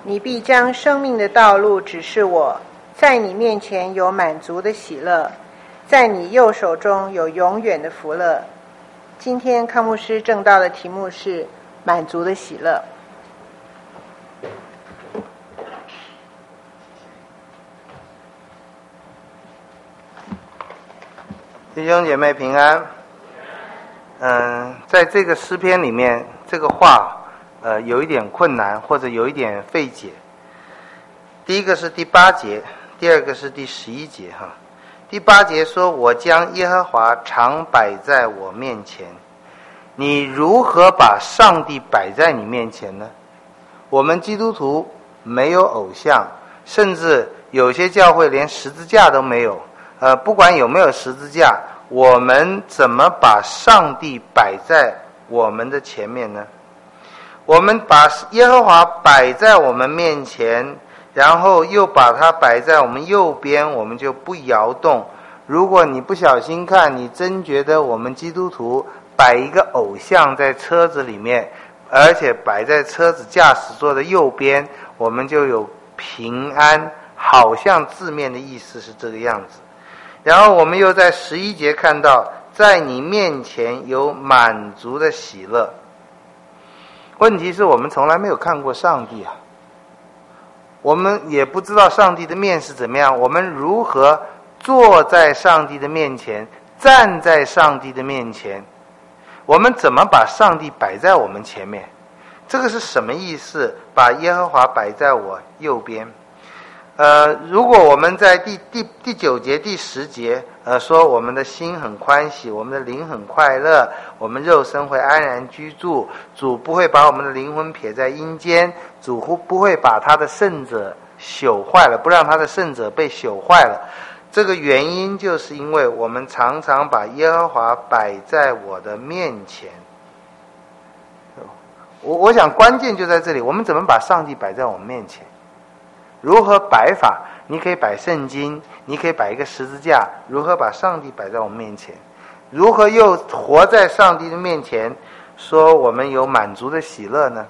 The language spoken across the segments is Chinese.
你必将生命的道路指示我，在你面前有满足的喜乐，在你右手中有永远的福乐。今天康牧师正道的题目是满足的喜乐。 弟兄姐妹平安。在这个诗篇里面，这个话有一点困难，或者有一点费解。第一个是第8节，第二个是第11节哈。第8节说：“我将耶和华常摆在我面前。”你如何把上帝摆在你面前呢？我们基督徒没有偶像，甚至有些教会连十字架都没有。不管有没有十字架，我们怎么把上帝摆在我们的前面呢？我们把耶和华摆在我们面前，然后又把它摆在我们右边，我们就不摇动。如果你不小心看，你真觉得我们基督徒摆一个偶像在车子里面，而且摆在车子驾驶座的右边，我们就有平安，好像字面的意思是这个样子。然后我们又在11节看到，在你面前有满足的喜乐。问题是我们从来没有看过上帝啊，我们也不知道上帝的面是怎么样，我们如何坐在上帝的面前，站在上帝的面前，我们怎么把上帝摆在我们前面？这个是什么意思？把耶和华摆在我右边。如果我们在第9节、第10节，说我们的心很欢喜，我们的灵很快乐，我们肉身会安然居住，主不会把我们的灵魂撇在阴间，主不会把他的圣者朽坏了，不让他的圣者被朽坏了。这个原因就是因为我们常常把耶和华摆在我的面前。我想关键就在这里，我们怎么把上帝摆在我们面前？如何摆法？你可以摆圣经，你可以摆一个十字架，如何把上帝摆在我们面前？如何又活在上帝的面前，说我们有满足的喜乐呢？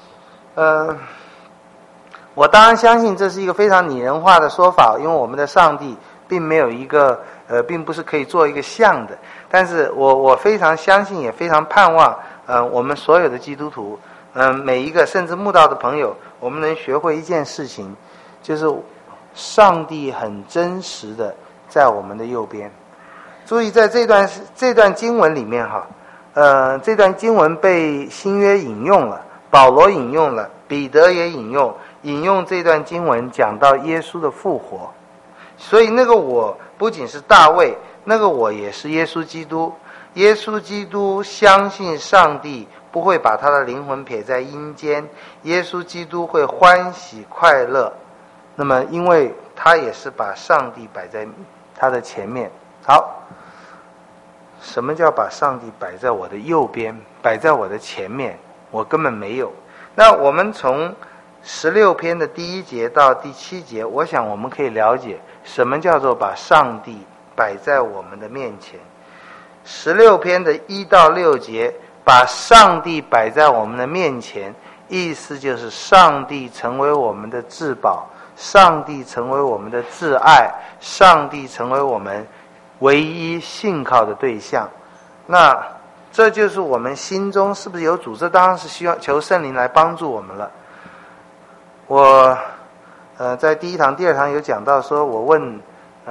我当然相信这是一个非常拟人化的说法，因为我们的上帝并没有一个并不是可以做一个像的。但是我非常相信，也非常盼望我们所有的基督徒，每一个甚至慕道的朋友，我们能学会一件事情，就是上帝很真实的在我们的右边。注意在这段经文里面哈，这段经文被新约引用了，保罗引用了，彼得也引用这段经文讲到耶稣的复活。所以那个我不仅是大卫，那个我也是耶稣基督。耶稣基督相信上帝不会把他的灵魂撇在阴间，耶稣基督会欢喜快乐。那么因为他也是把上帝摆在他的前面。好，什么叫把上帝摆在我的右边，摆在我的前面？我根本没有。那我们从16篇的第1节到第7节，我想我们可以了解什么叫做把上帝摆在我们的面前。16篇的1到6节，把上帝摆在我们的面前，意思就是上帝成为我们的至宝，上帝成为我们的挚爱，上帝成为我们唯一信靠的对象。那这就是我们心中是不是有主？这当然是需要求圣灵来帮助我们了。我在第1堂、第2堂有讲到说，我问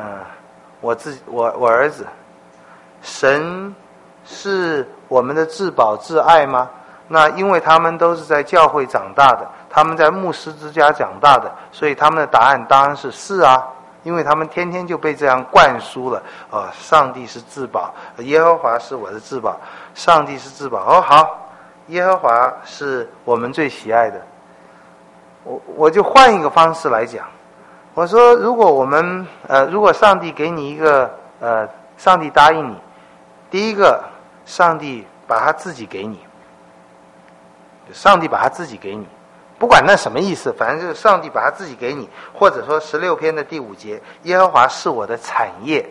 我儿子，神是我们的至宝至爱吗？那因为他们都是在教会长大的，他们在牧师之家长大的，所以他们的答案当然是啊，因为他们天天就被这样灌输了。上帝是至宝，耶和华是我的至宝，上帝是至宝。好，耶和华是我们最喜爱的。我就换一个方式来讲，我说如果上帝给你一个上帝答应你，第一个，上帝把他自己给你，上帝把他自己给你，不管那什么意思，反正就是上帝把他自己给你，或者说16篇的第5节，耶和华是我的产业，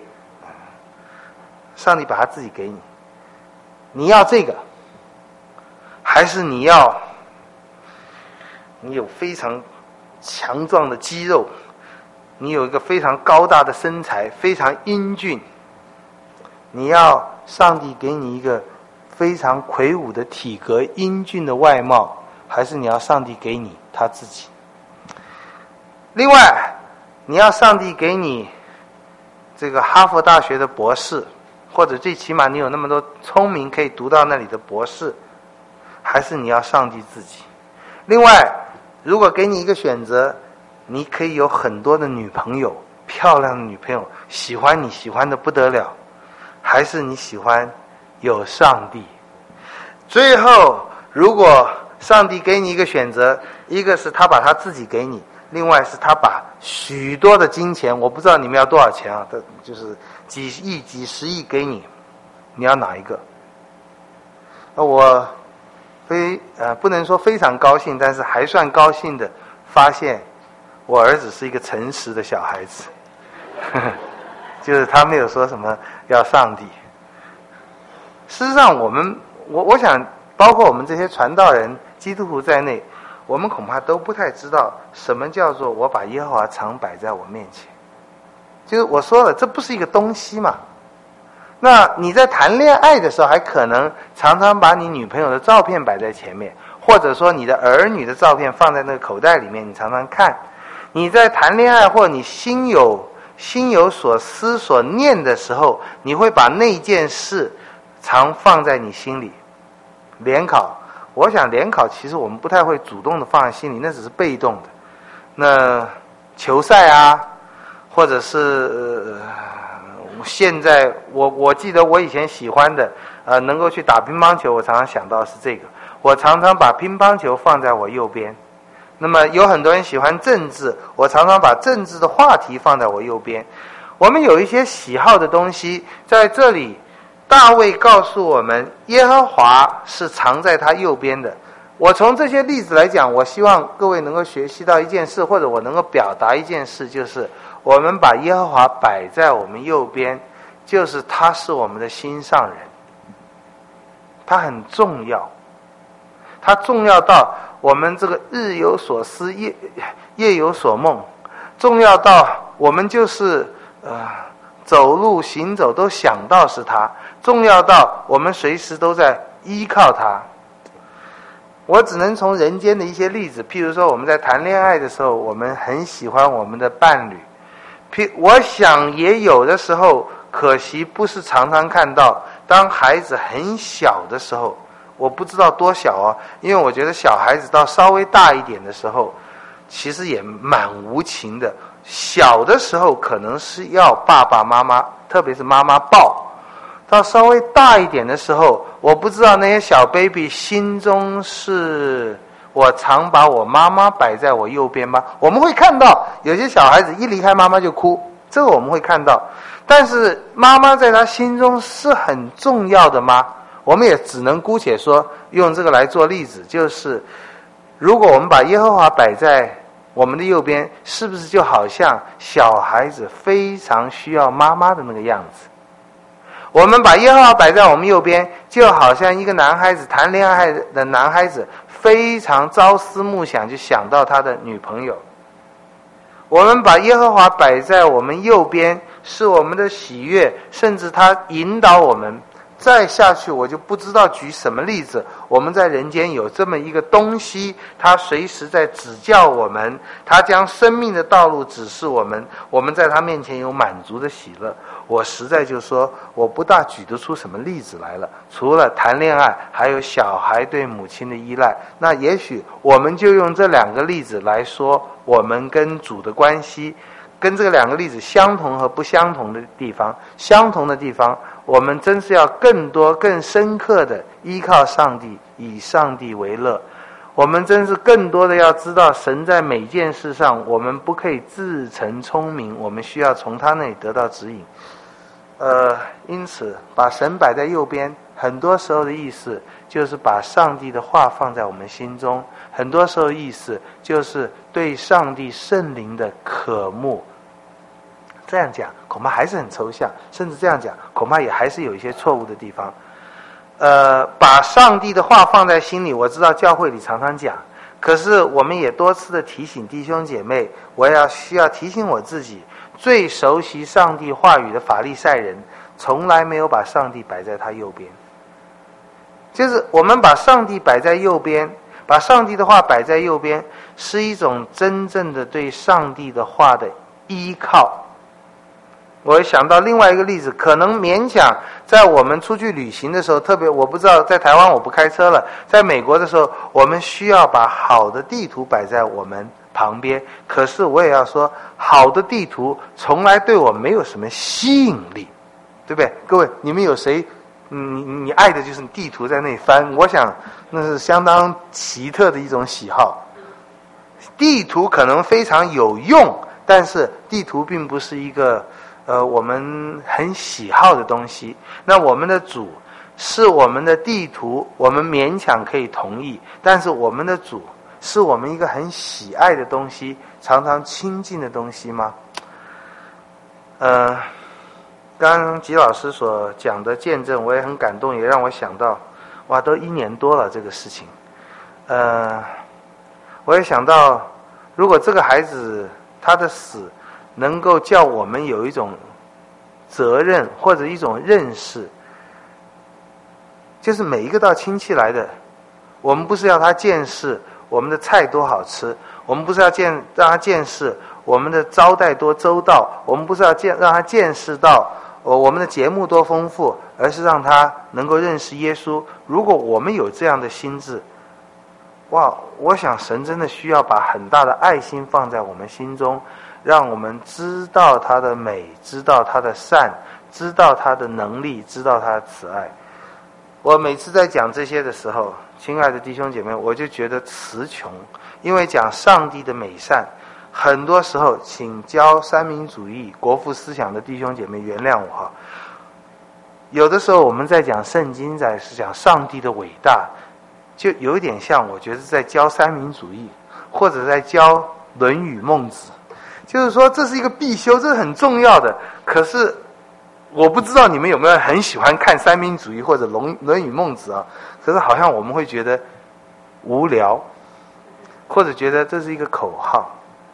上帝把他自己给你，你要这个，还是你有非常强壮的肌肉，你有一个非常高大的身材，非常英俊，你要上帝给你一个非常魁梧的体格、英俊的外貌，还是你要上帝给你他自己？另外，你要上帝给你这个哈佛大学的博士，或者最起码你有那么多聪明可以读到那里的博士，还是你要上帝自己？另外，如果给你一个选择，你可以有很多的女朋友，漂亮的女朋友，喜欢你喜欢的不得了，还是你喜欢有上帝？最后，如果上帝给你一个选择，一个是他把他自己给你，另外是他把许多的金钱，我不知道你们要多少钱啊，就是几亿几十亿给你，你要哪一个？我不能说非常高兴，但是还算高兴的发现我儿子是一个诚实的小孩子就是他没有说什么要上帝。事实上我想包括我们这些传道人基督徒在内，我们恐怕都不太知道什么叫做我把耶和华常摆在我面前。就是我说了，这不是一个东西嘛。那你在谈恋爱的时候，还可能常常把你女朋友的照片摆在前面，或者说你的儿女的照片放在那个口袋里面，你常常看。你在谈恋爱或你心有所思所念的时候，你会把那件事常放在你心里。联考，我想联考其实我们不太会主动的放在心里，那只是被动的。那球赛啊，或者是现在我记得我以前喜欢的能够去打乒乓球，我常常想到是这个。我常常把乒乓球放在我右边。那么有很多人喜欢政治，我常常把政治的话题放在我右边。我们有一些喜好的东西，在这里大卫告诉我们，耶和华是藏在他右边的。我从这些例子来讲，我希望各位能够学习到一件事，或者我能够表达一件事，就是我们把耶和华摆在我们右边，就是他是我们的心上人。他很重要，他重要到我们这个日有所思，夜有所梦，重要到我们就是走路行走都想到是他，重要到我们随时都在依靠他。我只能从人间的一些例子，譬如说我们在谈恋爱的时候，我们很喜欢我们的伴侣，我想也有的时候可惜不是常常看到，当孩子很小的时候，我不知道多小啊，因为我觉得小孩子到稍微大一点的时候其实也蛮无情的。小的时候可能是要爸爸妈妈，特别是妈妈抱，到稍微大一点的时候，我不知道那些小 baby 心中是我常把我妈妈摆在我右边吗？我们会看到有些小孩子一离开妈妈就哭，这个我们会看到，但是妈妈在他心中是很重要的吗？我们也只能姑且说用这个来做例子，就是如果我们把耶和华摆在我们的右边，是不是就好像小孩子非常需要妈妈的那个样子？我们把耶和华摆在我们右边，就好像一个男孩子谈恋爱的男孩子非常朝思暮想，就想到他的女朋友。我们把耶和华摆在我们右边，是我们的喜悦，甚至他引导我们。再下去我就不知道举什么例子，我们在人间有这么一个东西，他随时在指教我们，他将生命的道路指示我们，我们在他面前有满足的喜乐。我实在就说我不大举得出什么例子来了，除了谈恋爱还有小孩对母亲的依赖。那也许我们就用这两个例子来说我们跟主的关系，跟这两个例子相同和不相同的地方。相同的地方，我们真是要更多更深刻的依靠上帝，以上帝为乐。我们真是更多的要知道神在每件事上，我们不可以自成聪明，我们需要从他那里得到指引。因此把神摆在右边，很多时候的意思就是把上帝的话放在我们心中，很多时候的意思就是对上帝圣灵的渴慕。这样讲恐怕还是很抽象，甚至这样讲恐怕也还是有一些错误的地方。把上帝的话放在心里，我知道教会里常常讲， 可是我们也多次的提醒弟兄姐妹，我需要提醒我自己，最熟悉上帝话语的法利赛人从来没有把上帝摆在他右边。就是我们把上帝摆在右边，把上帝的话摆在右边，是一种真正的对上帝的话的依靠。我想到另外一个例子，可能勉强在我们出去旅行的时候，特别我不知道在台湾我不开车了，在美国的时候，我们需要把好的地图摆在我们旁边。可是我也要说，好的地图从来对我没有什么吸引力，对不对？各位，你们有谁你爱的就是地图在那里翻？我想那是相当奇特的一种喜好。地图可能非常有用，但是地图并不是一个我们很喜好的东西。那我们的主是我们的地图，我们勉强可以同意，但是我们的主是我们一个很喜爱的东西，常常亲近的东西吗？刚刚吉老师所讲的见证，我也很感动，也让我想到，哇，都1年多了这个事情。我也想到，如果这个孩子他的死能够叫我们有一种责任或者一种认识，就是每一个到亲戚来的，我们不是要他见识我们的菜多好吃，我们不是要让他见识我们的招待多周到，我们不是要让他见识到我们的节目多丰富，而是让他能够认识耶稣。如果我们有这样的心智，哇，我想神真的需要把很大的爱心放在我们心中，让我们知道他的美，知道他的善，知道他的能力，知道他的慈爱。我每次在讲这些的时候，亲爱的弟兄姐妹，我就觉得词穷，因为讲上帝的美善，很多时候请教三民主义国父思想的弟兄姐妹原谅我哈，有的时候我们在讲圣经，在讲上帝的伟大，就有一点像我觉得在教三民主义，或者在教论语孟子，就是说这是一个必修，这是很重要的。可是我不知道你们有没有很喜欢看三民主义或者论语孟子啊？可是好像我们会觉得无聊，或者觉得这是一个口号。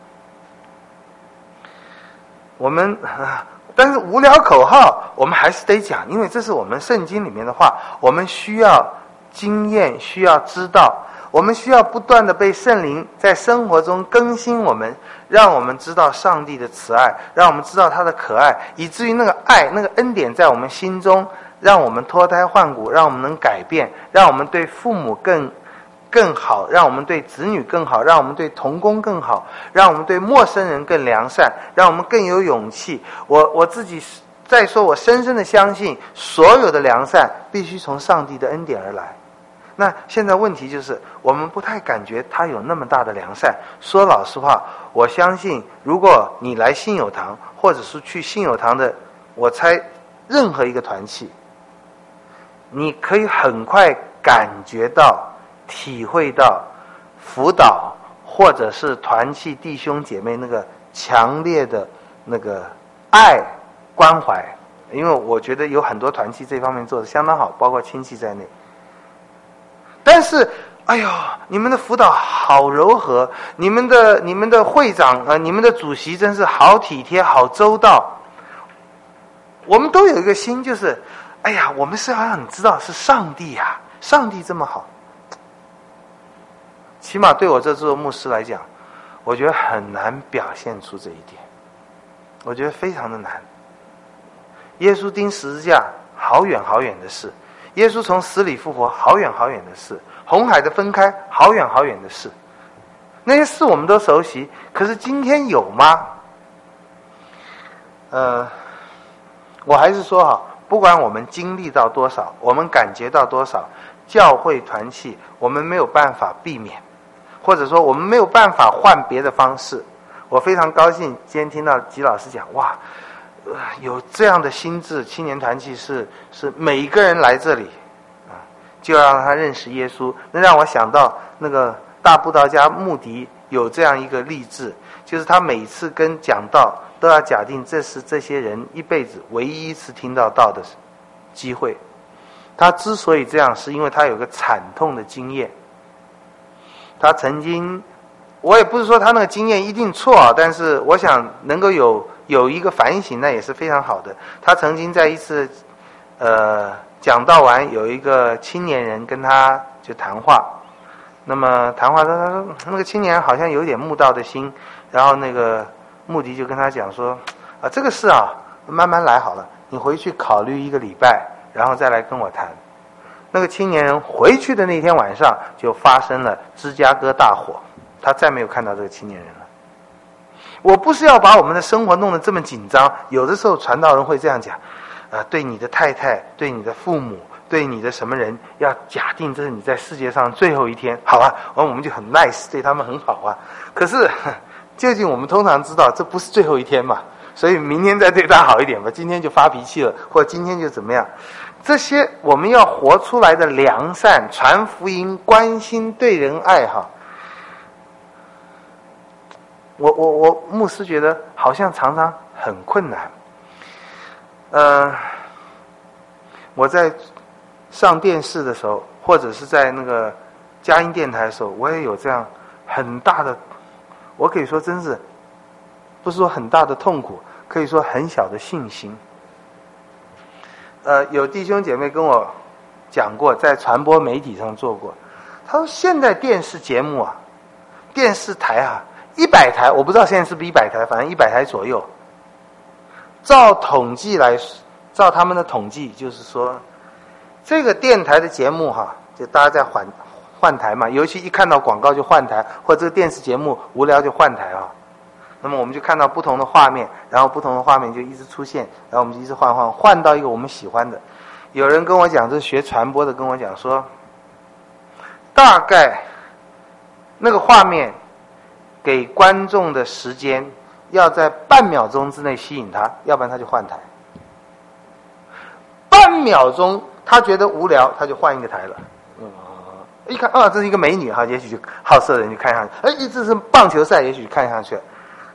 但是无聊口号我们还是得讲，因为这是我们圣经里面的话，我们需要经验，需要知道，我们需要不断的被圣灵在生活中更新我们，让我们知道上帝的慈爱，让我们知道他的可爱，以至于那个爱，那个恩典在我们心中，让我们脱胎换骨，让我们能改变，让我们对父母更好，让我们对子女更好，让我们对同工更好，让我们对陌生人更良善，让我们更有勇气。我自己再说，我深深的相信，所有的良善必须从上帝的恩典而来。那现在问题就是，我们不太感觉他有那么大的良善。说老实话，我相信，如果你来信友堂，或者是去信友堂的，我猜任何一个团契，你可以很快感觉到、体会到辅导或者是团契弟兄姐妹那个强烈的那个爱关怀。因为我觉得有很多团契这方面做得相当好，包括亲戚在内。但是哎呦，你们的辅导好柔和，你们的会长你们的主席真是好体贴好周到。我们都有一个心，就是哎呀，我们是要让你知道是上帝啊，上帝这么好。起码对我这做牧师来讲，我觉得很难表现出这一点，我觉得非常的难。耶稣钉十字架好远好远的事，耶稣从死里复活好远好远的事，红海的分开好远好远的事，那些事我们都熟悉，可是今天有吗？我还是说哈，不管我们经历到多少，我们感觉到多少，教会团契我们没有办法避免，或者说我们没有办法换别的方式。我非常高兴今天听到吉老师讲，哇，有这样的心智，青年团契是每一个人来这里就要让他认识耶稣。那让我想到那个大布道家穆迪有这样一个励志，就是他每次跟讲道都要假定这是这些人一辈子唯一一次听到道的机会。他之所以这样，是因为他有个惨痛的经验。 他曾经，我也不是说他那个经验一定错啊，但是我想能够有一个反省，那也是非常好的。他曾经在一次讲道完，有一个青年人跟他就谈话，那么谈话他说那个青年人好像有点慕道的心，然后那个穆迪就跟他讲说这个事啊慢慢来好了，你回去考虑1个礼拜，然后再来跟我谈。那个青年人回去的那天晚上就发生了芝加哥大火，他再没有看到这个青年人了。我不是要把我们的生活弄得这么紧张，有的时候传道人会这样讲对你的太太，对你的父母，对你的什么人，要假定这是你在世界上最后一天，好啊，我们就很 nice， 对他们很好啊。可是究竟我们通常知道这不是最后一天嘛，所以明天再对他好一点吧，今天就发脾气了，或者今天就怎么样。这些我们要活出来的良善、传福音、关心、对人爱哈，我牧师觉得好像常常很困难。我在上电视的时候，或者是在那个佳音电台的时候，我也有这样很大的，我可以说真是不是说很大的痛苦，可以说很小的信心。有弟兄姐妹跟我讲过，在传播媒体上做过，他说现在电视节目啊，电视台啊，100台，我不知道现在是不是100台，反正100台左右。照统计来，照他们的统计，就是说，这个电台的节目哈，就大家在换台嘛，尤其一看到广告就换台，或者这个电视节目无聊就换台啊。那么我们就看到不同的画面，然后不同的画面就一直出现，然后我们就一直换到一个我们喜欢的。有人跟我讲，这是学传播的跟我讲说，大概那个画面给观众的时间要在半秒钟之内吸引他，要不然他就换台。半秒钟他觉得无聊，他就换一个台了。一看这是一个美女哈，也许就好色的人就看上去，这是棒球赛，也许就看上去了。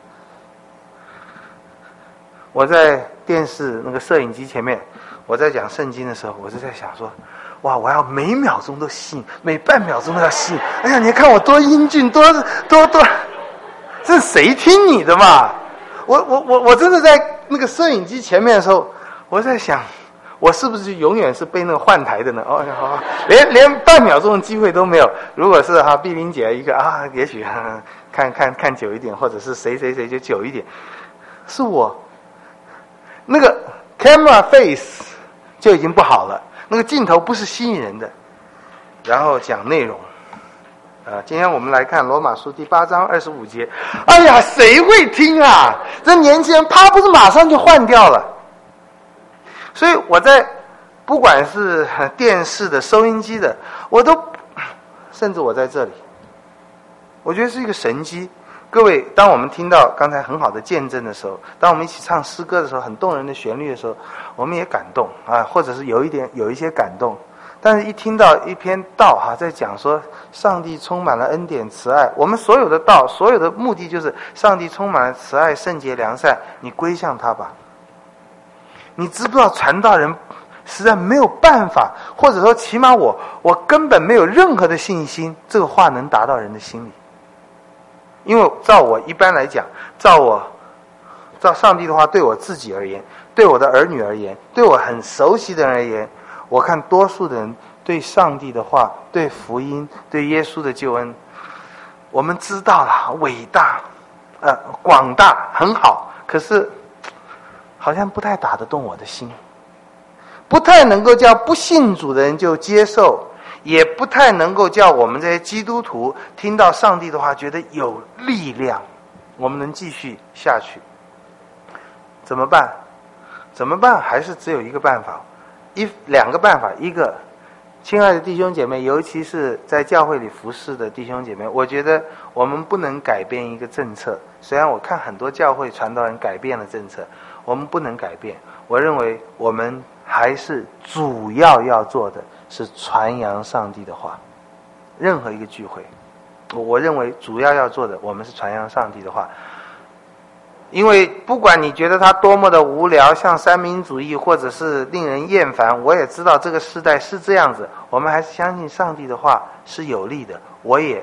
我在电视那个摄影机前面，我在讲圣经的时候，我就在想说，哇，我要每秒钟都吸引，每半秒钟都要吸引。哎呀，你看我多英俊，多，这是谁听你的嘛？我真的在那个摄影机前面的时候，我在想，我是不是就永远是被那个换台的呢？好，连半秒钟的机会都没有。如果是碧玲姐一个也许看久一点，或者是谁就久一点，是我。那个 camera face 就已经不好了，那个镜头不是吸引人的。然后讲内容，今天我们来看罗马书第8章25节。哎呀，谁会听啊？这年轻人啪，不是马上就换掉了。所以我在不管是电视的、收音机的，甚至我在这里，我觉得是一个神机。各位，当我们听到刚才很好的见证的时候，当我们一起唱诗歌的时候，很动人的旋律的时候，我们也感动或者是有一些感动。但是一听到一篇道在讲说上帝充满了恩典慈爱，我们所有的道，所有的目的就是上帝充满了慈爱圣洁良善，你归向他吧。你知不知道传道人实在没有办法，或者说起码我根本没有任何的信心，这个话能达到人的心里。因为照我一般来讲，照上帝的话对我自己而言，对我的儿女而言，对我很熟悉的人而言，我看多数的人对上帝的话，对福音，对耶稣的救恩，我们知道了伟大广大很好，可是好像不太打得动我的心，不太能够叫不信主的人就接受，也不太能够叫我们这些基督徒听到上帝的话觉得有力量，我们能继续下去。怎么办？还是只有一个办法，两个办法。一个，亲爱的弟兄姐妹，尤其是在教会里服侍的弟兄姐妹，我觉得我们不能改变一个政策。虽然我看很多教会传道人改变了政策，我们不能改变。我认为我们还是主要做的是传扬上帝的话。任何一个聚会，我认为主要做的我们是传扬上帝的话。因为不管你觉得它多么的无聊，像三民主义或者是令人厌烦，我也知道这个时代是这样子，我们还是相信上帝的话是有力的。我也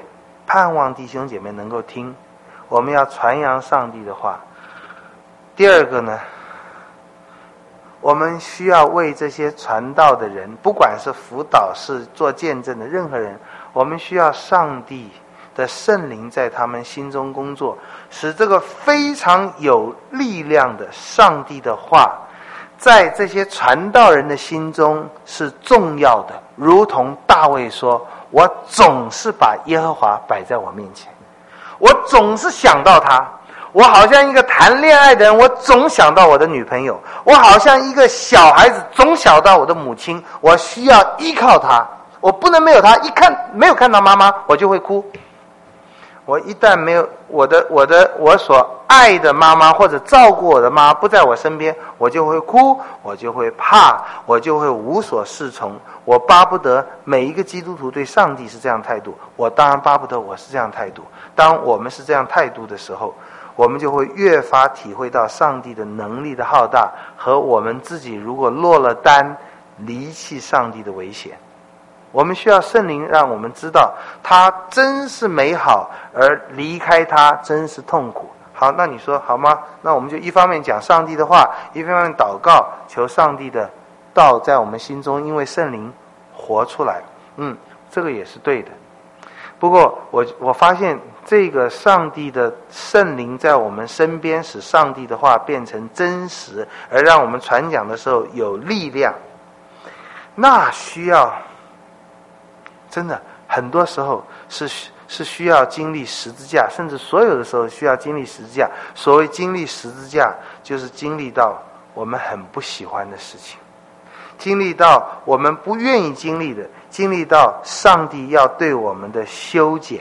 盼望弟兄姐妹能够听，我们要传扬上帝的话。第二个呢，我们需要为这些传道的人，不管是辅导是做见证的任何人，我们需要上帝的圣灵在他们心中工作，使这个非常有力量的上帝的话在这些传道人的心中是重要的。如同大卫说，我总是把耶和华摆在我面前，我总是想到他，我好像一个谈恋爱的人，我总想到我的女朋友，我好像一个小孩子总想到我的母亲，我需要依靠他，我不能没有他，没有看到妈妈我就会哭。我一旦没有我所爱的妈妈或者照顾我的妈妈不在我身边，我就会哭，我就会怕，我就会无所适从。我巴不得每一个基督徒对上帝是这样态度，我当然巴不得我是这样态度。当我们是这样态度的时候，我们就会越发体会到上帝的能力的浩大，和我们自己如果落了单离弃上帝的危险。我们需要圣灵让我们知道他真是美好，而离开他真是痛苦。好，那你说好吗？那我们就一方面讲上帝的话，一方面祷告，求上帝的道在我们心中因为圣灵活出来。这个也是对的。不过我发现这个上帝的圣灵在我们身边，使上帝的话变成真实，而让我们传讲的时候有力量，那需要真的很多时候是需要经历十字架，甚至所有的时候需要经历十字架。所谓经历十字架，就是经历到我们很不喜欢的事情，经历到我们不愿意经历的，经历到上帝要对我们的修剪。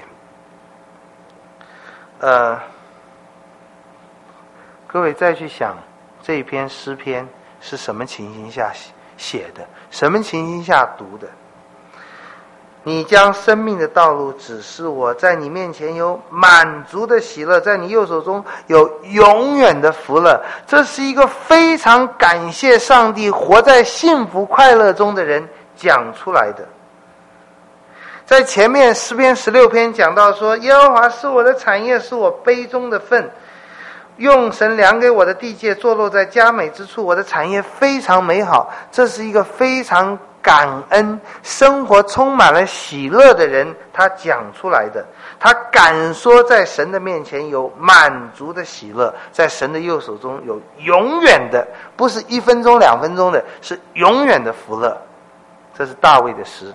各位再去想这一篇诗篇是什么情形下写的，什么情形下读的。你将生命的道路指示我，在你面前有满足的喜乐，在你右手中有永远的福乐。这是一个非常感谢上帝活在幸福快乐中的人讲出来的。在前面诗篇16篇讲到说，耶和华是我的产业，是我杯中的分，用神量给我的地界，坐落在佳美之处，我的产业非常美好。这是一个非常感恩，生活充满了喜乐的人他讲出来的。他敢说在神的面前有满足的喜乐，在神的右手中有永远的，不是1分钟2分钟的，是永远的福乐。这是大卫的诗。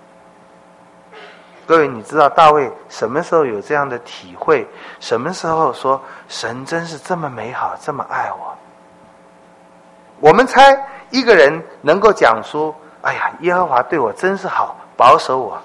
各位，你知道大卫什么时候有这样的体会？什么时候说神真是这么美好，这么爱我？我们猜一个人能够讲出，哎呀，耶和华对我真是好，保守我。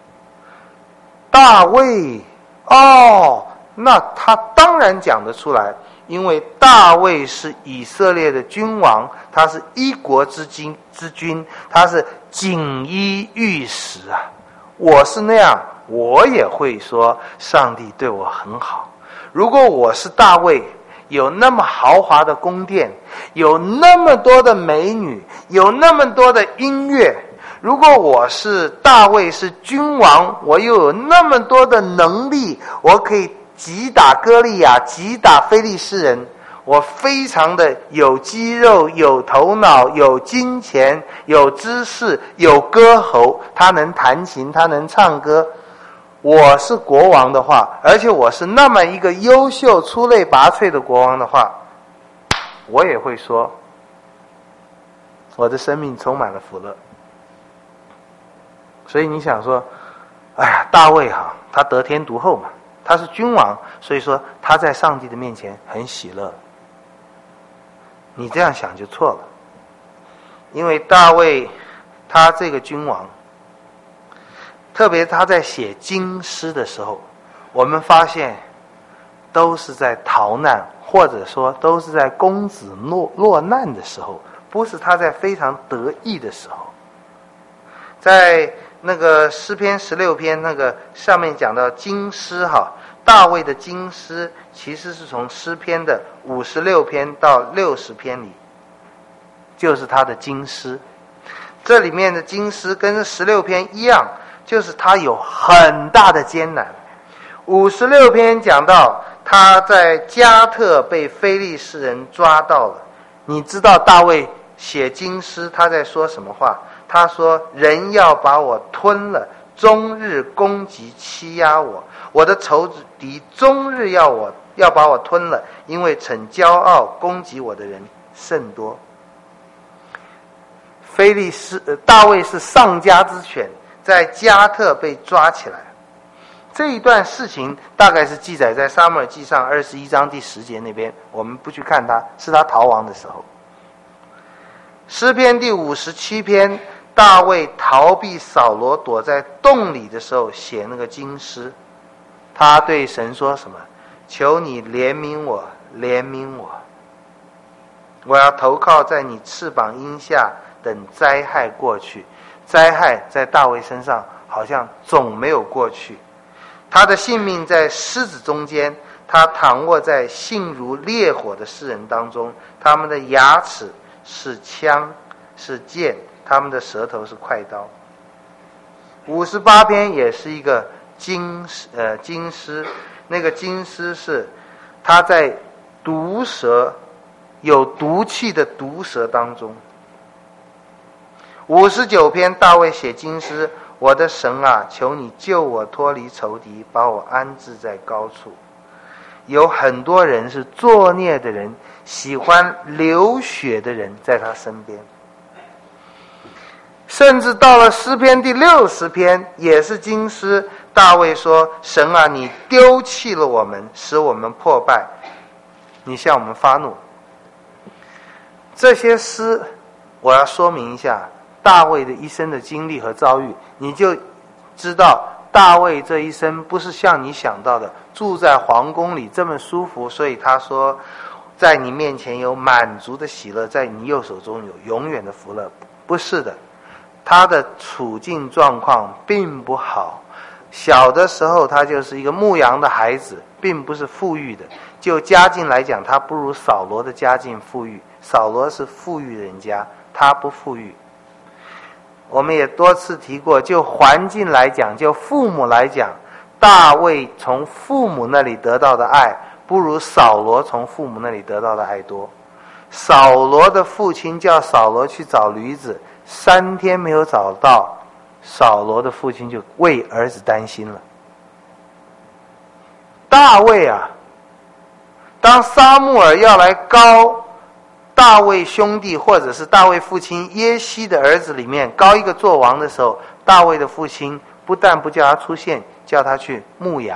大卫，那他当然讲得出来，因为大卫是以色列的君王，他是一国之君，他是锦衣玉食啊。我是那样，我也会说上帝对我很好。如果我是大卫，有那么豪华的宫殿，有那么多的美女，有那么多的音乐，如果我是大卫，是君王，我又有那么多的能力，我可以击打歌利亚，击打非利士人，我非常的有肌肉，有头脑，有金钱，有知识，有歌喉，他能弹琴，他能唱歌。我是国王的话，而且我是那么一个优秀出类拔萃的国王的话，我也会说我的生命充满了福乐。所以你想说，哎呀，大卫他得天独厚嘛，他是君王，所以说他在上帝的面前很喜乐。你这样想就错了，因为大卫他这个君王，特别他在写经诗的时候，我们发现都是在逃难，或者说都是在公子落难的时候，不是他在非常得意的时候。在那个诗篇16篇那个上面讲到经诗大卫的经诗其实是从诗篇的56篇到60篇里，就是他的经诗。这里面的经诗跟16篇一样，就是他有很大的艰难， 56篇讲到他在加特被非利士人抓到了。你知道大卫写经诗他在说什么话？他说：人要把我吞了，终日攻击欺压我，我的仇敌终日要把我吞了，因为逞骄傲攻击我的人甚多。大卫是丧家之犬，在加特被抓起来。这一段事情大概是记载在撒母耳记上21章第10节那边，我们不去看它，是他逃亡的时候。诗篇第57篇，大卫逃避扫罗躲在洞里的时候写那个经诗，他对神说什么？求你怜悯我，怜悯我，我要投靠在你翅膀荫下，等灾害过去。灾害在大卫身上好像总没有过去，他的性命在狮子中间，他躺卧在性如烈火的世人当中，他们的牙齿是枪是剑，他们的舌头是快刀。58篇也是一个经诗，那个经诗是他在毒蛇有毒气的毒蛇当中。59篇大卫写经诗，我的神啊，求你救我脱离仇敌，把我安置在高处。有很多人是作孽的人，喜欢流血的人在他身边。甚至到了诗篇第60篇也是经诗，大卫说：神啊，你丢弃了我们，使我们破败，你向我们发怒。这些诗我要说明一下大卫的一生的经历和遭遇，你就知道大卫这一生不是像你想到的住在皇宫里这么舒服，所以他说在你面前有满足的喜乐，在你右手中有永远的福乐。不是的，他的处境状况并不好。小的时候他就是一个牧羊的孩子，并不是富裕的。就家境来讲，他不如扫罗的家境富裕。扫罗是富裕人家，他不富裕。我们也多次提过，就环境来讲，就父母来讲，大卫从父母那里得到的爱不如扫罗从父母那里得到的爱多。扫罗的父亲叫扫罗去找驴子，3天没有找到，扫罗的父亲就为儿子担心了。大卫啊，当撒母耳要来膏大卫兄弟或者是大卫父亲耶西的儿子里面高一个做王的时候，大卫的父亲不但不叫他出现，叫他去牧羊。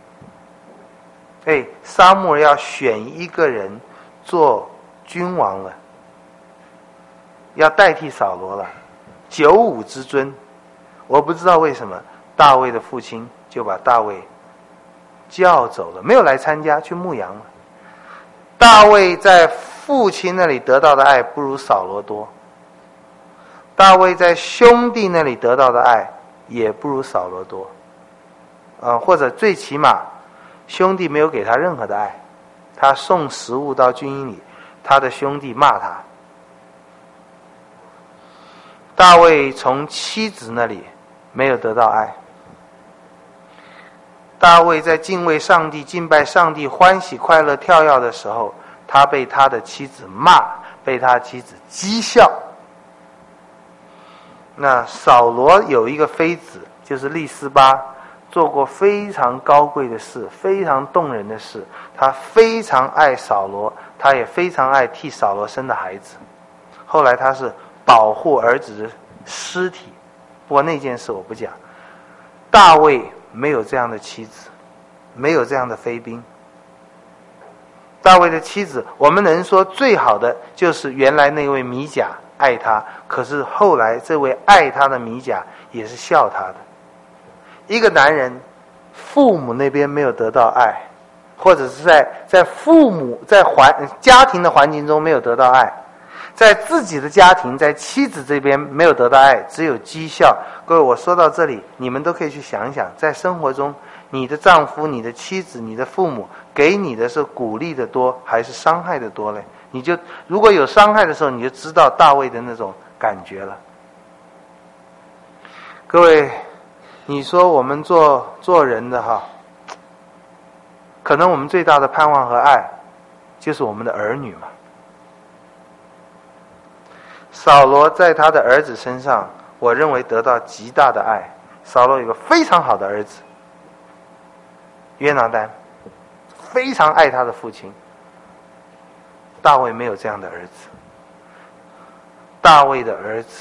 撒母耳要选一个人做君王了，要代替扫罗了，95之尊。我不知道为什么大卫的父亲就把大卫叫走了，没有来参加，去牧羊了。大卫在父亲那里得到的爱不如扫罗多，大卫在兄弟那里得到的爱也不如扫罗多，或者最起码兄弟没有给他任何的爱，他送食物到军营里，他的兄弟骂他。大卫从妻子那里没有得到爱，大卫在敬畏上帝、敬拜上帝、欢喜快乐跳跃的时候，他被他的妻子骂，被他妻子讥笑。那扫罗有一个妃子，就是利斯巴，做过非常高贵的事，非常动人的事，他非常爱扫罗，他也非常爱替扫罗生的孩子。后来他是保护儿子的尸体，不过那件事我不讲。大卫没有这样的妻子，没有这样的妃嫔。大卫的妻子，我们能说最好的就是原来那位米甲爱他，可是后来这位爱他的米甲也是笑他的。一个男人父母那边没有得到爱，或者是在父母在家庭的环境中没有得到爱，在自己的家庭在妻子这边没有得到爱，只有讥笑。各位，我说到这里你们都可以去想想，在生活中你的丈夫、你的妻子、你的父母给你的是鼓励的多还是伤害的多呢？你就如果有伤害的时候，你就知道大卫的那种感觉了。各位，你说我们做人的哈， 可能我们最大的盼望和爱就是我们的儿女嘛。扫罗在他的儿子身上，我认为得到极大的爱。扫罗有个非常好的儿子约拿单，非常爱他的父亲。大卫没有这样的儿子。大卫的儿子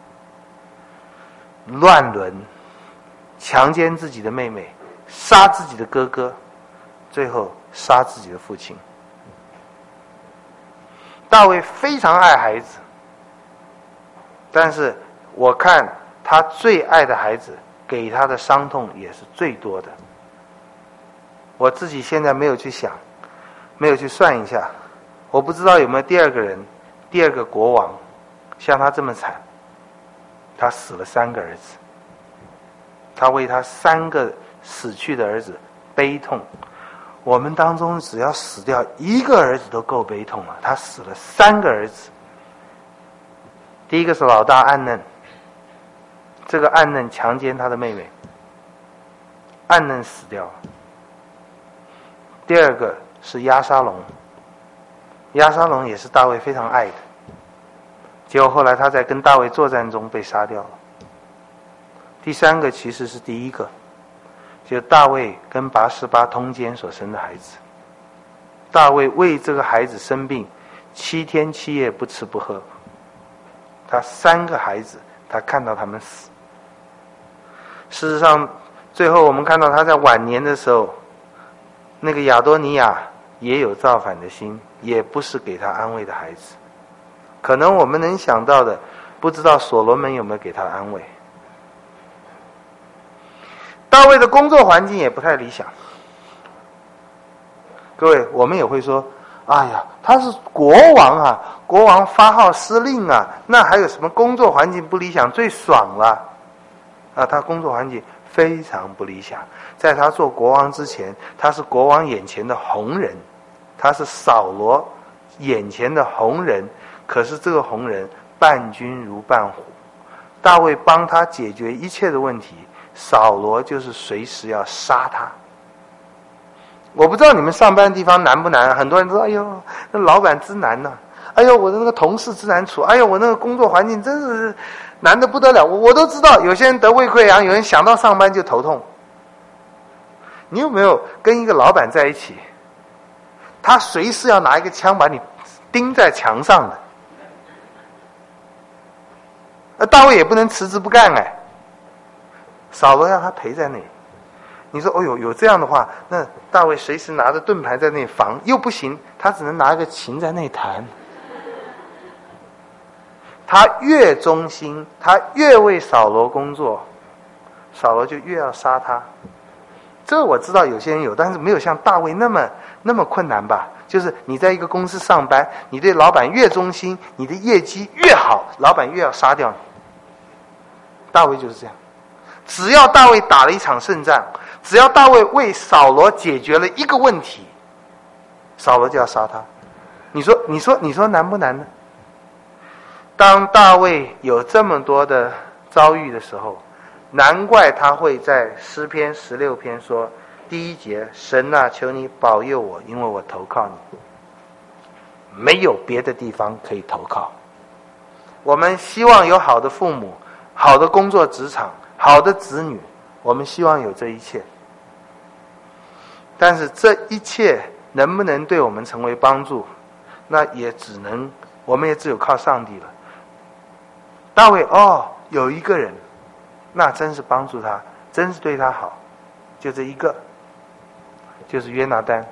乱伦，强奸自己的妹妹，杀自己的哥哥，最后杀自己的父亲。大卫非常爱孩子，但是我看他最爱的孩子给他的伤痛也是最多的。我自己现在没有去想，没有去算一下，我不知道有没有第二个人，第二个国王像他这么惨。他死了3个儿子，他为他3个死去的儿子悲痛。我们当中只要死掉1个儿子都够悲痛了，他死了3个儿子。第一个是老大暗嫩，这个暗嫩强奸他的妹妹，暗嫩死掉了。第二个是押沙龙，押沙龙也是大卫非常爱的，结果后来他在跟大卫作战中被杀掉了。第3个其实是第一个，就大卫跟拔示巴通奸所生的孩子。大卫为这个孩子生病7天7夜不吃不喝，他3个孩子他看到他们死。事实上最后我们看到他在晚年的时候，那个亚多尼亚也有造反的心，也不是给他安慰的孩子。可能我们能想到的，不知道所罗门有没有给他安慰。大卫的工作环境也不太理想。各位，我们也会说，哎呀，他是国王啊，国王发号施令啊，那还有什么工作环境不理想？最爽了啊！他工作环境非常不理想。在他做国王之前，他是国王眼前的红人，他是扫罗眼前的红人。可是这个红人伴君如伴虎，大卫帮他解决一切的问题，扫罗就是随时要杀他。我不知道你们上班的地方难不难，很多人说，哎呦，那老板之难呐、哎呦，我的那个同事之难处，哎呦，我那个工作环境真是难得不得了。我都知道，有些人得胃溃疡，有人想到上班就头痛。你有没有跟一个老板在一起，他随时要拿一个枪把你钉在墙上的？大卫也不能辞职不干哎，扫罗让他陪在那里。你说，哦呦，有这样的话，那大卫随时拿着盾牌在那里防，又不行，他只能拿一个琴在那里弹。他越忠心，他越为扫罗工作，扫罗就越要杀他。这我知道有些人有，但是没有像大卫那么困难吧？就是你在一个公司上班，你对老板越忠心，你的业绩越好，老板越要杀掉你。大卫就是这样，只要大卫打了一场胜仗，只要大卫为扫罗解决了一个问题，扫罗就要杀他。你说难不难呢？当大卫有这么多的遭遇的时候，难怪他会在诗篇16篇说，第1节，神啊，求你保佑我，因为我投靠你，没有别的地方可以投靠。我们希望有好的父母，好的工作职场，好的子女，我们希望有这一切。但是这一切能不能对我们成为帮助，那我们也只有靠上帝了。大卫有一个人，那真是帮助他，真是对他好，就这一个，就是约拿单。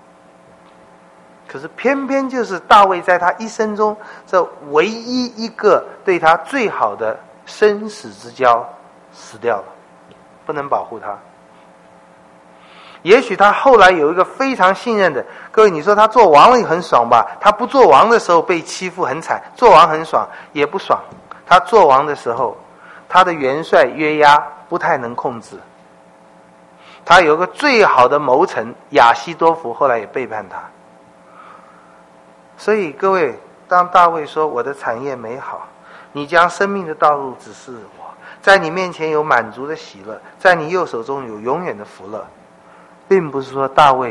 可是偏偏就是大卫在他一生中这唯一一个对他最好的生死之交死掉了，不能保护他。也许他后来有一个非常信任的，各位你说他做王了也很爽吧？他不做王的时候被欺负很惨，做王很爽也不爽。他做王的时候，他的元帅约押不太能控制，他有个最好的谋臣亚希多弗后来也背叛他。所以各位，当大卫说我的产业美好，你将生命的道路指示我，在你面前有满足的喜乐，在你右手中有永远的福乐，并不是说大卫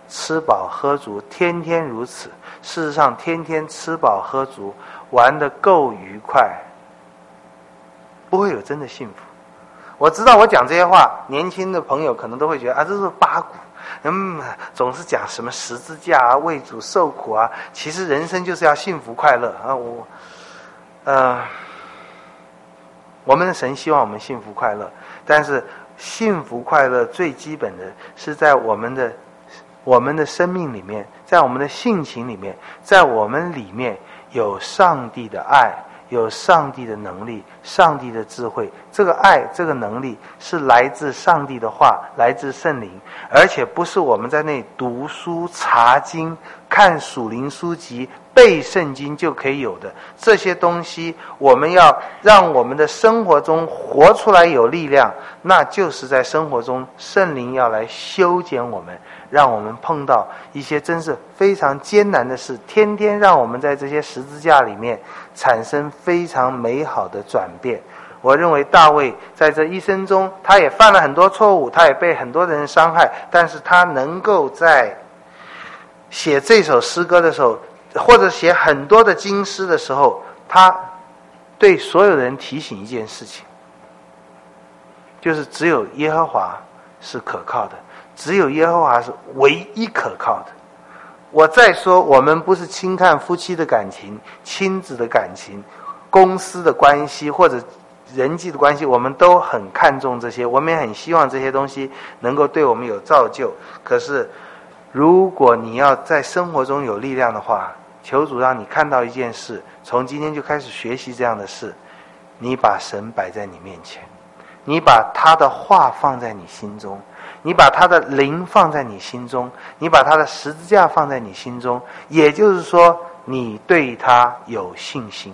吃饱喝足，天天如此。事实上，天天吃饱喝足，玩得够愉快，不会有真的幸福。我知道我讲这些话，年轻的朋友可能都会觉得啊，这是八股，总是讲什么十字架啊、为主受苦啊。其实人生就是要幸福快乐啊！我们的神希望我们幸福快乐，但是幸福快乐最基本的是在我们的生命里面，在我们的性情里面，在我们里面有上帝的爱，有上帝的能力，上帝的智慧。这个爱，这个能力是来自上帝的话，来自圣灵，而且不是我们在那里读书查经、看属灵书籍、背圣经就可以有的。这些东西我们要让我们的生活中活出来有力量，那就是在生活中圣灵要来修剪我们，让我们碰到一些真是非常艰难的事，天天让我们在这些十字架里面产生非常美好的转变。我认为大卫在这一生中，他也犯了很多错误，他也被很多人伤害，但是他能够在写这首诗歌的时候，或者写很多的经诗的时候，他对所有人提醒一件事情，就是只有耶和华是可靠的，只有耶和华是唯一可靠的。我再说，我们不是轻看夫妻的感情、亲子的感情、公司的关系或者人际的关系，我们都很看重这些，我们也很希望这些东西能够对我们有造就。可是如果你要在生活中有力量的话，求主让你看到一件事，从今天就开始学习这样的事，你把神摆在你面前，你把他的话放在你心中，你把他的灵放在你心中，你把他的十字架放在你心中，也就是说你对他有信心。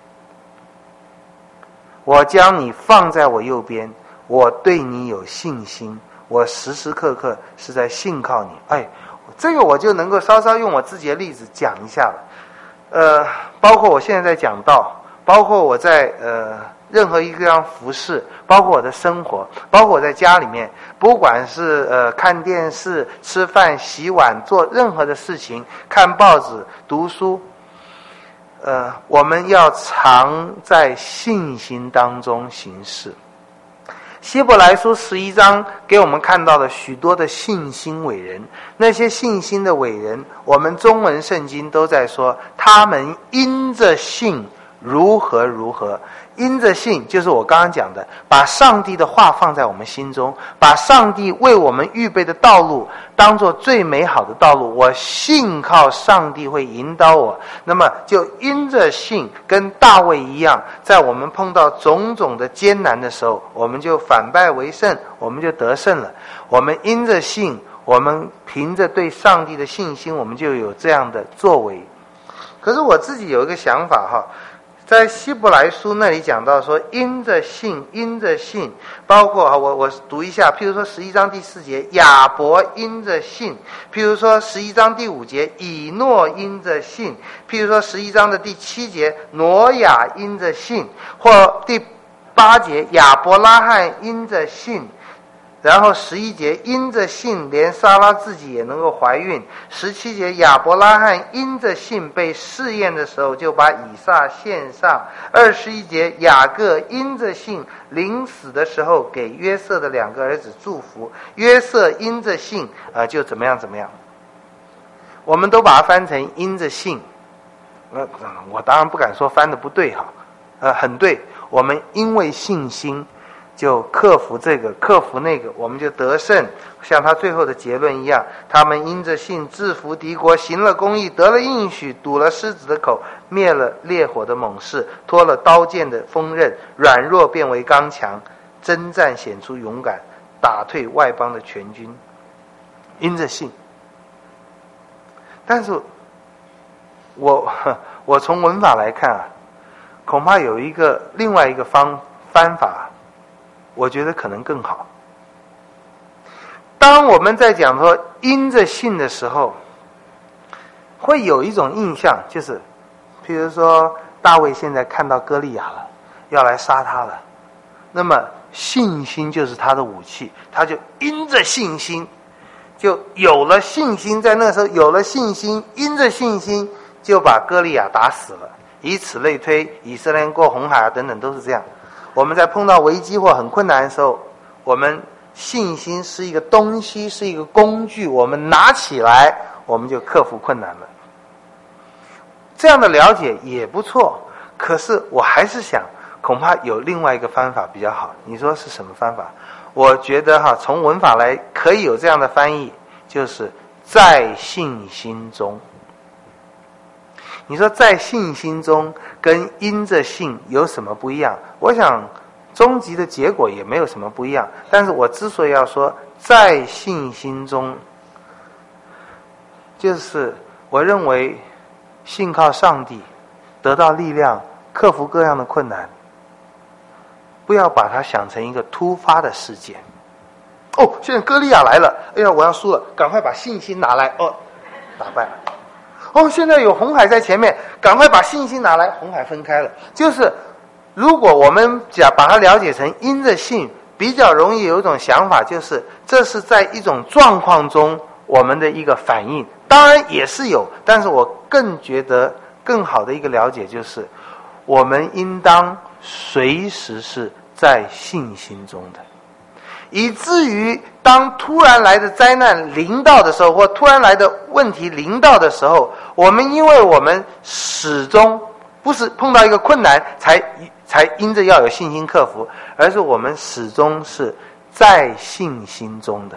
我将你放在我右边，我对你有信心，我时时刻刻是在信靠你。这个我就能够稍稍用我自己的例子讲一下了。包括我现在在讲道，包括我在任何一个地方服侍，包括我的生活，包括我在家里面，不管是看电视、吃饭、洗碗、做任何的事情，看报纸、读书，我们要常在信心当中行事。希伯来书11章给我们看到了许多的信心伟人，那些信心的伟人，我们中文圣经都在说他们因着信如何如何。因着信就是我刚刚讲的，把上帝的话放在我们心中，把上帝为我们预备的道路当作最美好的道路，我信靠上帝会引导我，那么就因着信，跟大卫一样，在我们碰到种种的艰难的时候，我们就反败为胜，我们就得胜了。我们因着信，我们凭着对上帝的信心，我们就有这样的作为。可是我自己有一个想法哈，在希伯来书那里讲到说，因着信，因着信，包括我读一下，譬如说11章第4节，亚伯因着信；譬如说11章第5节，以诺因着信；譬如说11章的第7节，挪亚因着信；或第8节，亚伯拉罕因着信。然后11节，因着信连撒拉自己也能够怀孕。17节，亚伯拉罕因着信被试验的时候就把以撒献上。21节，雅各因着信临死的时候给约瑟的2个儿子祝福。约瑟因着信就怎么样怎么样。我们都把它翻成因着信。我当然不敢说翻的不对哈，很对。我们因为信心就克服这个，克服那个，我们就得胜。像他最后的结论一样，他们因着信制服敌国，行了公义，得了应许，堵了狮子的口，灭了烈火的猛士，脱了刀剑的锋刃，软弱变为刚强，征战显出勇敢，打退外邦的全军。因着信。但是我从文法来看恐怕有另外一个方法，我觉得可能更好。当我们在讲说因着信的时候，会有一种印象，就是譬如说大卫现在看到歌利亚了，要来杀他了，那么信心就是他的武器，他就因着信心就有了信心，在那个时候有了信心，因着信心就把歌利亚打死了。以此类推，以色列人过红海啊等等都是这样。我们在碰到危机或很困难的时候，我们信心是一个东西，是一个工具，我们拿起来我们就克服困难了。这样的了解也不错，可是我还是想恐怕有另外一个方法比较好。你说是什么方法？我觉得从文法来可以有这样的翻译，就是在信心中。你说在信心中跟因着信有什么不一样？我想终极的结果也没有什么不一样，但是我之所以要说在信心中，就是我认为信靠上帝得到力量，克服各样的困难，不要把它想成一个突发的事件。哦，现在歌利亚来了，哎呀，我要输了，赶快把信心拿来，打败了。哦，现在有红海在前面，赶快把信心拿来，红海分开了。就是如果我们把它了解成因着信，比较容易有一种想法，就是这是在一种状况中我们的一个反应，当然也是有，但是我更觉得更好的一个了解就是，我们应当随时是在信心中的，以至于当突然来的灾难临到的时候，或突然来的问题临到的时候，我们因为我们始终不是碰到一个困难才因着要有信心克服，而是我们始终是在信心中的。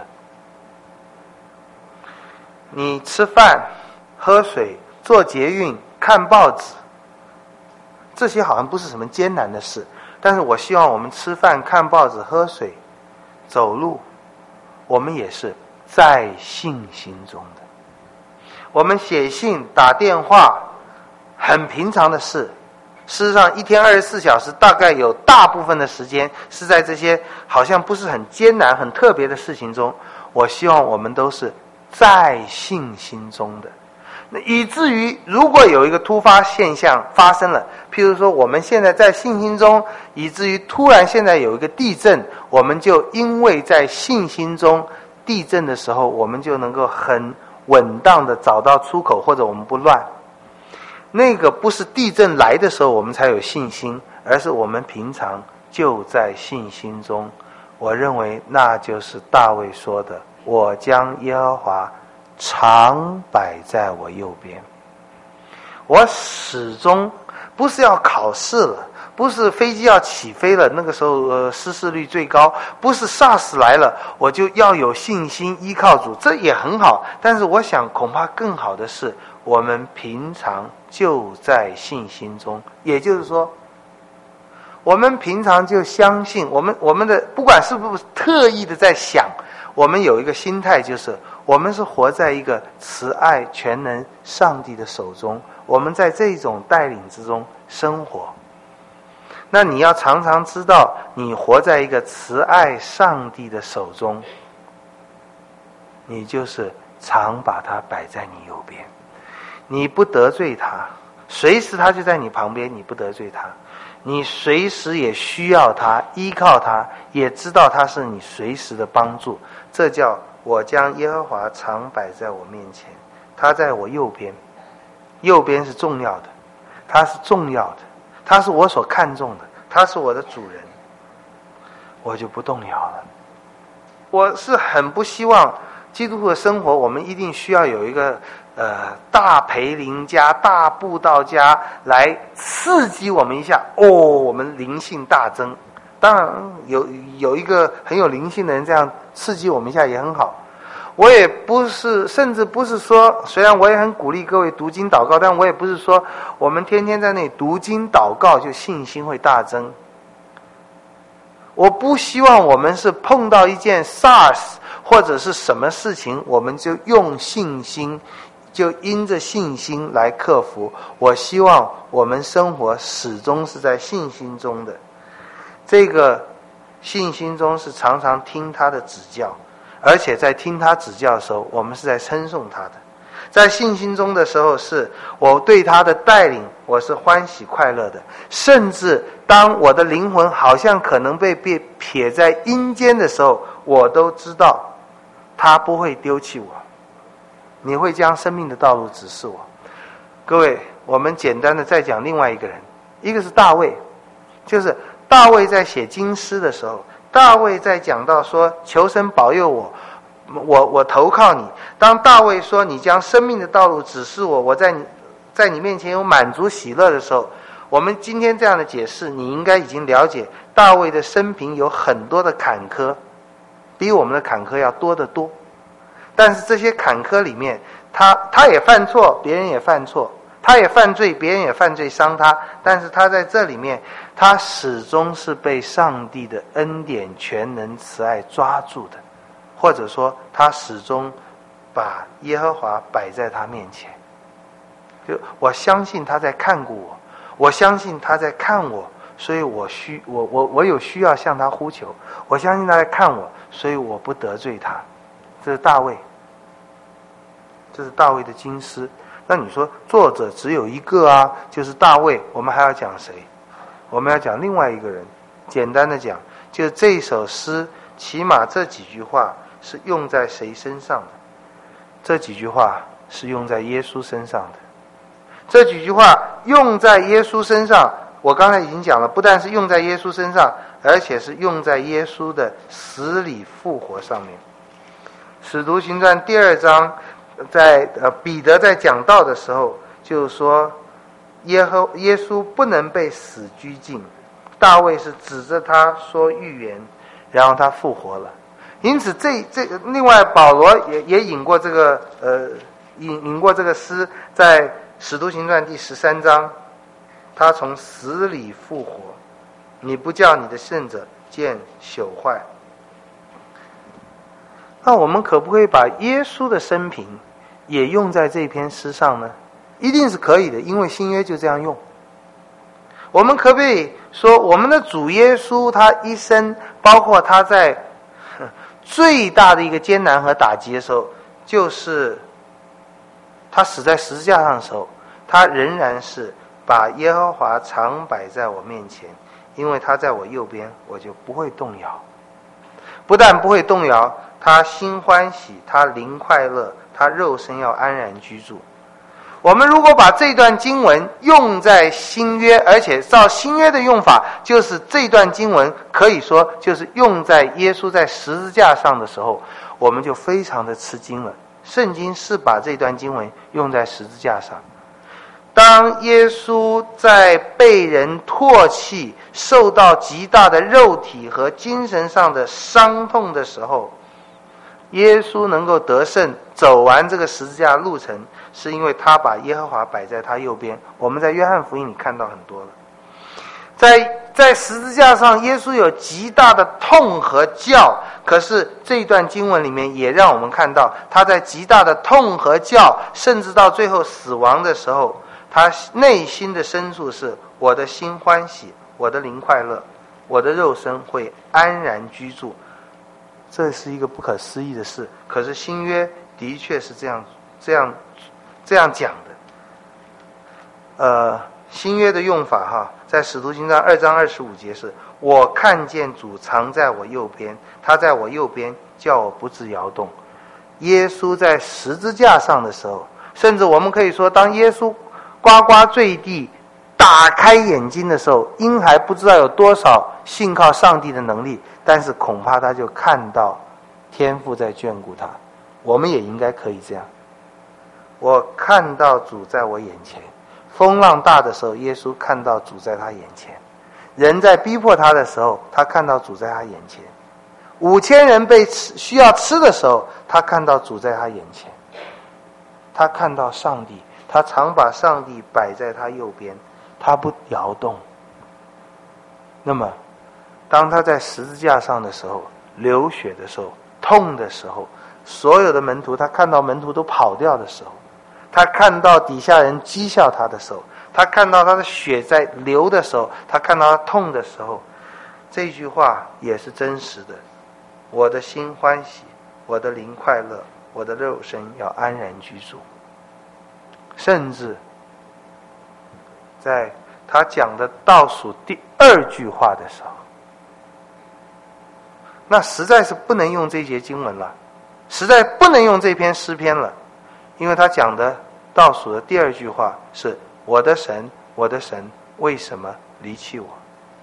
你吃饭、喝水、坐捷运、看报纸，这些好像不是什么艰难的事，但是我希望我们吃饭、看报纸、喝水、走路，我们也是在信心中的。我们写信、打电话，很平常的事。事实上，一天24小时，大概有大部分的时间是在这些好像不是很艰难、很特别的事情中。我希望我们都是在信心中的。那以至于如果有一个突发现象发生了，譬如说我们现在在信心中，以至于突然现在有一个地震，我们就因为在信心中，地震的时候我们就能够很稳当的找到出口，或者我们不乱。那个不是地震来的时候我们才有信心，而是我们平常就在信心中。我认为那就是大卫说的，我将耶和华常摆在我右边。我始终不是要考试了，不是飞机要起飞了，那个时候失事率最高，不是 SARS 来了我就要有信心依靠主，这也很好，但是我想恐怕更好的是我们平常就在信心中。也就是说我们平常就相信，我们的不管是不是特意的在想，我们有一个心态，就是我们是活在一个慈爱全能上帝的手中，我们在这种带领之中生活。那你要常常知道，你活在一个慈爱上帝的手中，你就是常把他摆在你右边，你不得罪他，随时他就在你旁边，你不得罪他，你随时也需要他，依靠他，也知道他是你随时的帮助。这叫我将耶和华常摆在我面前，他在我右边，右边是重要的，他是重要的，他是我所看重的，他是我的主人，我就不动摇了。我是很不希望基督徒的生活我们一定需要有一个大培灵家、大布道家来刺激我们一下，我们灵性大增。当然有一个很有灵性的人这样刺激我们一下也很好。我也不是，甚至不是说，虽然我也很鼓励各位读经祷告，但我也不是说我们天天在那里读经祷告就信心会大增。我不希望我们是碰到一件 SARS 或者是什么事情，我们就用信心，就因着信心来克服。我希望我们生活始终是在信心中的，这个信心中是常常听他的指教，而且在听他指教的时候，我们是在称颂他的。在信心中的时候，是我对他的带领，我是欢喜快乐的。甚至当我的灵魂好像可能被撇在阴间的时候，我都知道他不会丢弃我，你会将生命的道路指示我。各位，我们简单的再讲另外一个人，一个是大卫，就是大卫在写经诗的时候，大卫在讲到说求神保佑我投靠你。当大卫说你将生命的道路指示我，我在你面前有满足喜乐的时候，我们今天这样的解释，你应该已经了解大卫的生平有很多的坎坷，比我们的坎坷要多得多。但是这些坎坷里面，他也犯错，别人也犯错，他也犯罪，别人也犯罪伤他，但是他在这里面，他始终是被上帝的恩典、全能、慈爱抓住的，或者说他始终把耶和华摆在他面前。就我相信他在看顾我，我相信他在看我，所以我有需要向他呼求，我相信他在看我，所以我不得罪他。这是大卫，这是大卫的经诗。那你说作者只有一个啊，就是大卫，我们还要讲谁？我们要讲另外一个人。简单的讲，就这首诗起码这几句话是用在谁身上的？这几句话是用在耶稣身上的。这几句话用在耶稣身上，我刚才已经讲了，不但是用在耶稣身上，而且是用在耶稣的死里复活上面。使徒行传第2章，在彼得在讲道的时候，就是说耶稣不能被死拘禁，大卫是指着他说预言，然后他复活了。因此这另外保罗也引过这个引过这个诗，在使徒行传第13章，他从死里复活，你不叫你的圣者见朽坏。那我们可不可以把耶稣的生平也用在这篇诗上呢？一定是可以的，因为新约就这样用。我们可不可以说我们的主耶稣他一生，包括他在最大的一个艰难和打击的时候，就是他死在十字架上的时候，他仍然是把耶和华常摆在我面前，因为他在我右边，我就不会动摇。不但不会动摇，他心欢喜，他灵快乐，他肉身要安然居住。我们如果把这段经文用在新约，而且照新约的用法，就是这段经文可以说就是用在耶稣在十字架上的时候，我们就非常的吃惊了。圣经是把这段经文用在十字架上。当耶稣在被人唾弃，受到极大的肉体和精神上的伤痛的时候，耶稣能够得胜走完这个十字架路程，是因为他把耶和华摆在他右边。我们在约翰福音里看到很多了。在十字架上，耶稣有极大的痛和叫，可是这段经文里面也让我们看到，他在极大的痛和叫，甚至到最后死亡的时候，他内心的深处是我的心欢喜，我的灵快乐，我的肉身会安然居住。这是一个不可思议的事，可是新约的确是这样讲的。新约的用法在使徒行传2章25节是：我看见主常在我右边，他在我右边，叫我不致摇动。耶稣在十字架上的时候，甚至我们可以说，当耶稣呱呱坠地打开眼睛的时候，婴孩不知道有多少信靠上帝的能力，但是恐怕他就看到天父在眷顾他。我们也应该可以这样。我看到主在我眼前，风浪大的时候，耶稣看到主在他眼前；人在逼迫他的时候，他看到主在他眼前；5000人需要吃的时候，他看到主在他眼前。他看到上帝，他常把上帝摆在他右边，他不摇动。那么当他在十字架上的时候，流血的时候，痛的时候，所有的门徒，他看到门徒都跑掉的时候，他看到底下人讥笑他的时候，他看到他的血在流的时候，他看到他痛的时候，这句话也是真实的。我的心欢喜，我的灵快乐，我的肉身要安然居住。甚至在他讲的倒数第2句话的时候，那实在是不能用这节经文了， 实在不能用这篇诗篇了，因为他讲的倒数的第二句话是我的神，我的神，为什么离弃我？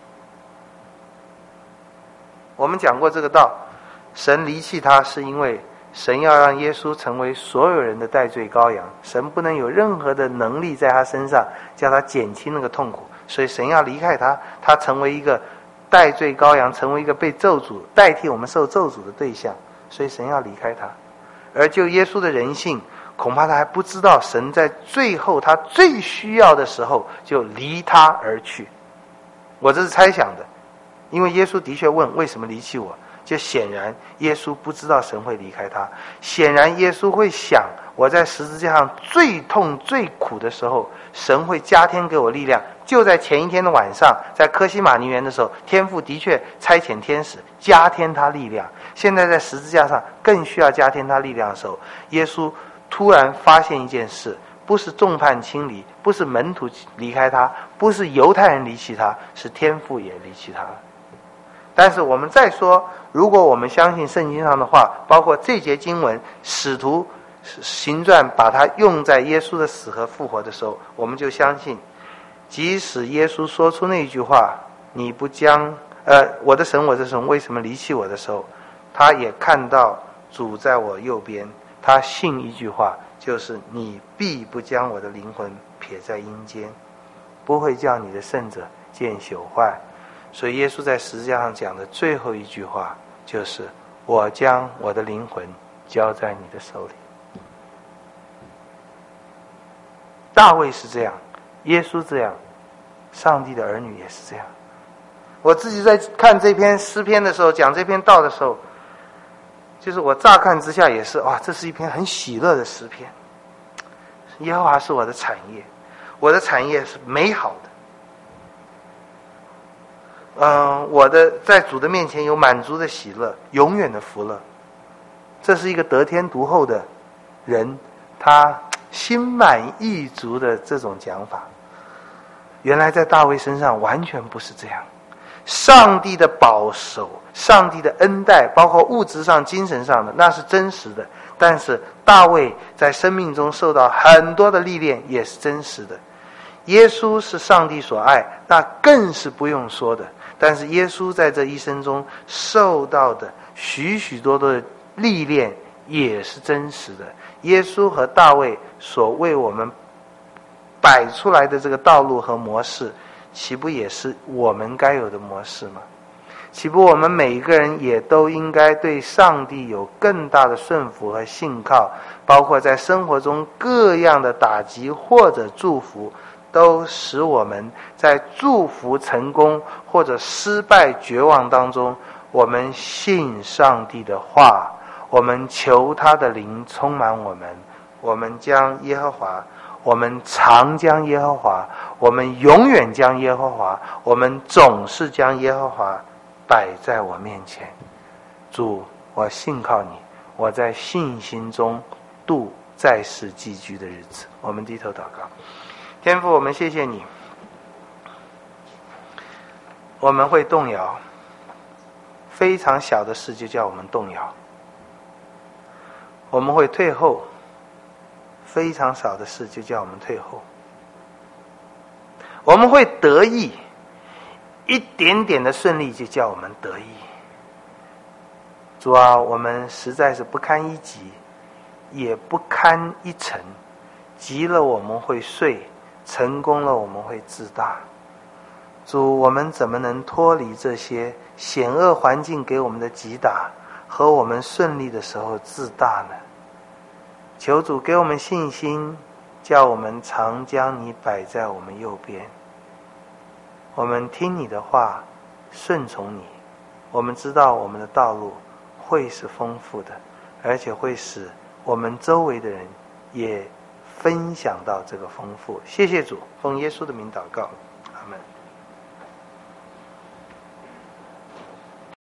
我们讲过这个道，神离弃他是因为神要让耶稣成为所有人的代罪羔羊，神不能有任何的能力在他身上叫他减轻那个痛苦，所以神要离开他，他成为一个代罪羔羊，成为一个被咒诅代替我们受咒诅的对象，所以神要离开他。而就耶稣的人性，恐怕他还不知道神在最后他最需要的时候就离他而去。我这是猜想的，因为耶稣的确问为什么离弃我，就显然耶稣不知道神会离开他，显然耶稣会想，我在十字架上最痛最苦的时候，神会加添给我力量。就在前一天的晚上，在科西玛尼园的时候，天父的确差遣天使加添他力量，现在在十字架上更需要加添他力量的时候，耶稣突然发现一件事，不是众叛亲离，不是门徒离开他，不是犹太人离弃他，是天父也离弃他了。但是我们再说，如果我们相信圣经上的话，包括这节经文使徒行传把它用在耶稣的死和复活的时候，我们就相信，即使耶稣说出那句话，你不将我的神，我的神，为什么离弃我的时候，他也看到主在我右边，他信一句话，就是你必不将我的灵魂撇在阴间，不会叫你的圣者见朽坏。所以耶稣在十字架上讲的最后一句话就是我将我的灵魂交在你的手里。大卫是这样，耶稣这样，上帝的儿女也是这样。我自己在看这篇诗篇的时候，讲这篇道的时候，就是我乍看之下也是，哇，这是一篇很喜乐的诗篇。耶和华是我的产业，我的产业是美好的。我的在主的面前有满足的喜乐，永远的福乐。这是一个得天独厚的人，他心满意足的这种讲法。原来在大卫身上完全不是这样。上帝的保守，上帝的恩待，包括物质上精神上的，那是真实的。但是大卫在生命中受到很多的历练，也是真实的。耶稣是上帝所爱，那更是不用说的。但是耶稣在这一生中受到的许许多多的历练也是真实的。耶稣和大卫所为我们摆出来的这个道路和模式，岂不也是我们该有的模式吗？岂不我们每一个人也都应该对上帝有更大的顺服和信靠，包括在生活中各样的打击或者祝福，都使我们在祝福成功或者失败绝望当中，我们信上帝的话，我们求他的灵充满我们，我们将耶和华，我们常将耶和华，我们永远将耶和华，我们总是将耶和华摆在我面前。主，我信靠你，我在信心中度在世寄居的日子。我们低头祷告。天父，我们谢谢你，我们会动摇，非常小的事就叫我们动摇，我们会退后，非常少的事就叫我们退后，我们会得意，一点点的顺利就叫我们得意。主啊，我们实在是不堪一击，也不堪一成，急了我们会碎，成功了我们会自大。主，我们怎么能脱离这些险恶环境给我们的击打和我们顺利的时候自大呢？求主给我们信心，叫我们常将你摆在我们右边。我们听你的话，顺从你，我们知道我们的道路会是丰富的，而且会使我们周围的人也分享到这个丰富。谢谢主，奉耶稣的名祷告。